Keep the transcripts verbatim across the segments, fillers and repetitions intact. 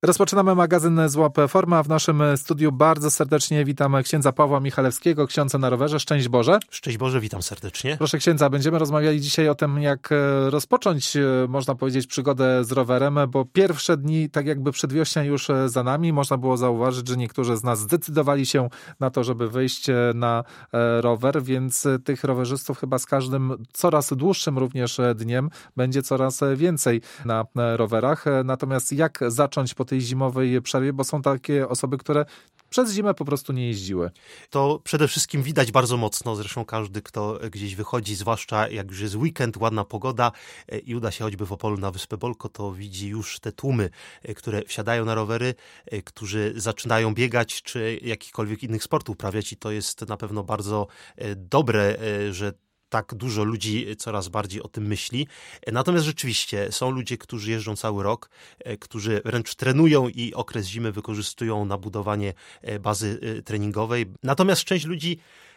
Rozpoczynamy magazyn Złap Forma. W naszym studiu bardzo serdecznie witam księdza Pawła Michalewskiego, ksiądz na rowerze. Szczęść Boże. Szczęść Boże, witam serdecznie. Proszę księdza, będziemy rozmawiali dzisiaj o tym, jak rozpocząć, można powiedzieć, przygodę z rowerem, bo pierwsze dni, tak jakby przedwiośnia już za nami. Można było zauważyć, że niektórzy z nas zdecydowali się na to, żeby wyjść na rower, więc tych rowerzystów chyba z każdym coraz dłuższym również dniem będzie coraz więcej na rowerach. Natomiast jak zacząć po tej zimowej przerwie, bo są takie osoby, które przez zimę po prostu nie jeździły. To przede wszystkim widać bardzo mocno, zresztą każdy, kto gdzieś wychodzi, zwłaszcza jak już jest weekend, ładna pogoda i uda się choćby w Opolu na Wyspę Bolko, to widzi już te tłumy, które wsiadają na rowery, którzy zaczynają biegać, czy jakichkolwiek innych sportów uprawiać i to jest na pewno bardzo dobre, że tak dużo ludzi coraz bardziej o tym myśli. Natomiast rzeczywiście są ludzie, którzy jeżdżą cały rok, którzy wręcz trenują i okres zimy wykorzystują na budowanie bazy treningowej. Natomiast część ludzi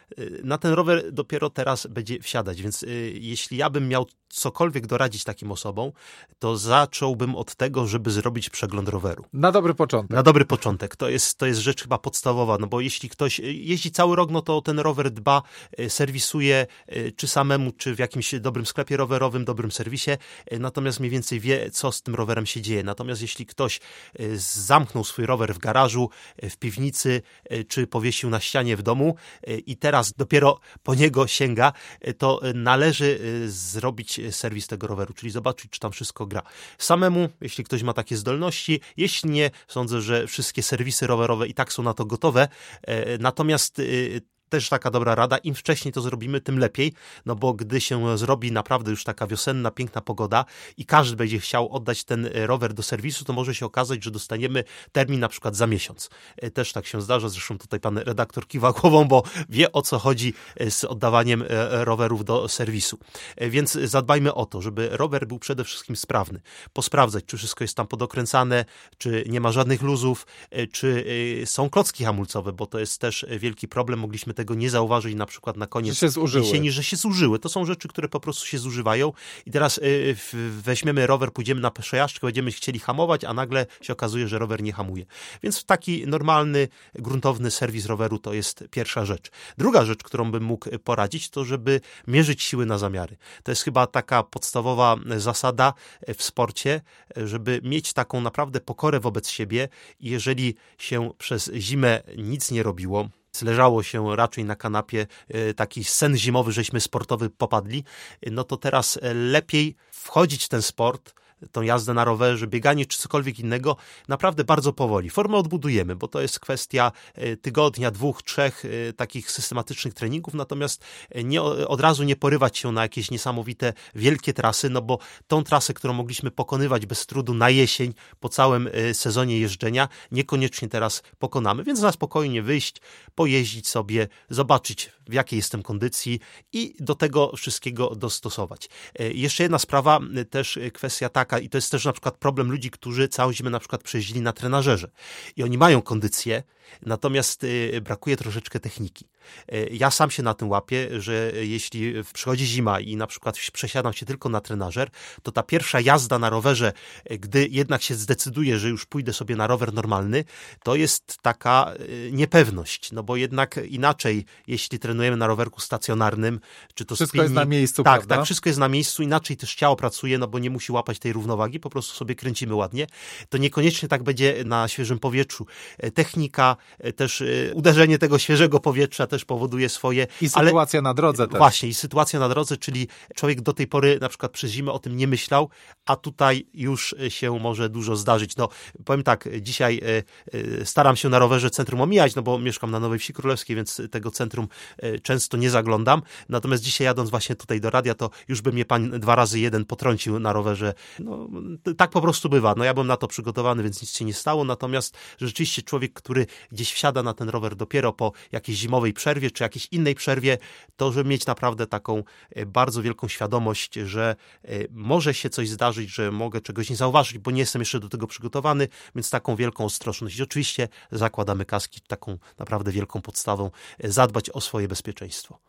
na ten rower dopiero teraz będzie wsiadać, więc y, jeśli ja bym miał cokolwiek doradzić takim osobom, to zacząłbym od tego, żeby zrobić przegląd roweru. Na dobry początek. Na dobry początek. To jest, to jest rzecz chyba podstawowa, no bo jeśli ktoś jeździ cały rok, no to ten rower dba, serwisuje, czy samemu, czy w jakimś dobrym sklepie rowerowym, dobrym serwisie, natomiast mniej więcej wie, co z tym rowerem się dzieje. Natomiast jeśli ktoś zamknął swój rower w garażu, w piwnicy, czy powiesił na ścianie w domu i teraz Teraz dopiero po niego sięga, to należy zrobić serwis tego roweru, czyli zobaczyć, czy tam wszystko gra. Samemu, jeśli ktoś ma takie zdolności, jeśli nie, sądzę, że wszystkie serwisy rowerowe i tak są na to gotowe. Natomiast też taka dobra rada, im wcześniej to zrobimy, tym lepiej, no bo gdy się zrobi naprawdę już taka wiosenna, piękna pogoda i każdy będzie chciał oddać ten rower do serwisu, to może się okazać, że dostaniemy termin na przykład za miesiąc. Też tak się zdarza, zresztą tutaj pan redaktor kiwa głową, bo wie, o co chodzi z oddawaniem rowerów do serwisu. Więc zadbajmy o to, żeby rower był przede wszystkim sprawny. Posprawdzać, czy wszystko jest tam podokręcane, czy nie ma żadnych luzów, czy są klocki hamulcowe, bo to jest też wielki problem. Mogliśmy tego nie zauważyć na przykład na koniec że się jesieni, że się zużyły. To są rzeczy, które po prostu się zużywają i teraz y, weźmiemy rower, pójdziemy na przejażdżkę, będziemy chcieli hamować, a nagle się okazuje, że rower nie hamuje. Więc taki normalny, gruntowny serwis roweru to jest pierwsza rzecz. Druga rzecz, którą bym mógł poradzić, to żeby mierzyć siły na zamiary. To jest chyba taka podstawowa zasada w sporcie, żeby mieć taką naprawdę pokorę wobec siebie i jeżeli się przez zimę nic nie robiło, leżało się raczej na kanapie, taki sen zimowy, żeśmy sportowy popadli, no to teraz lepiej wchodzić w ten sport, tą jazdę na rowerze, bieganie czy cokolwiek innego, naprawdę bardzo powoli. Formę odbudujemy, bo to jest kwestia tygodnia, dwóch, trzech takich systematycznych treningów, natomiast nie, od razu nie porywać się na jakieś niesamowite, wielkie trasy, no bo tą trasę, którą mogliśmy pokonywać bez trudu na jesień, po całym sezonie jeżdżenia, niekoniecznie teraz pokonamy, więc na spokojnie wyjść, pojeździć sobie, zobaczyć, w jakiej jestem kondycji i do tego wszystkiego dostosować. Jeszcze jedna sprawa, też kwestia taka, i to jest też na przykład problem ludzi, którzy całą zimę na przykład przejeździli na trenażerze i oni mają kondycję, natomiast brakuje troszeczkę techniki. Ja sam się na tym łapię, że jeśli przychodzi zima i na przykład przesiadam się tylko na trenażer, to ta pierwsza jazda na rowerze, gdy jednak się zdecyduję, że już pójdę sobie na rower normalny, to jest taka niepewność, no bo jednak inaczej, jeśli trenujemy na rowerku stacjonarnym, czy to wszystko spinning, jest na miejscu, tak, prawda? Tak, wszystko jest na miejscu, inaczej też ciało pracuje, no bo nie musi łapać tej równowagi, po prostu sobie kręcimy ładnie, to niekoniecznie tak będzie na świeżym powietrzu. Technika, też uderzenie tego świeżego powietrza też powoduje swoje. I sytuacja ale, na drodze też. Właśnie, i sytuacja na drodze, czyli człowiek do tej pory na przykład przez zimę o tym nie myślał, a tutaj już się może dużo zdarzyć. No, powiem tak, dzisiaj staram się na rowerze centrum omijać, no bo mieszkam na Nowej Wsi Królewskiej, więc tego centrum często nie zaglądam. Natomiast dzisiaj jadąc właśnie tutaj do radia, to już by mnie pan dwa razy jeden potrącił na rowerze. No, tak po prostu bywa. No ja byłem na to przygotowany, więc nic się nie stało. Natomiast rzeczywiście człowiek, który gdzieś wsiada na ten rower dopiero po jakiejś zimowej przerwie, czy jakiejś innej przerwie, to żeby mieć naprawdę taką bardzo wielką świadomość, że może się coś zdarzyć, że mogę czegoś nie zauważyć, bo nie jestem jeszcze do tego przygotowany, więc taką wielką ostrożność. I oczywiście zakładamy kaski, taką naprawdę wielką podstawą, zadbać o swoje bezpieczeństwo.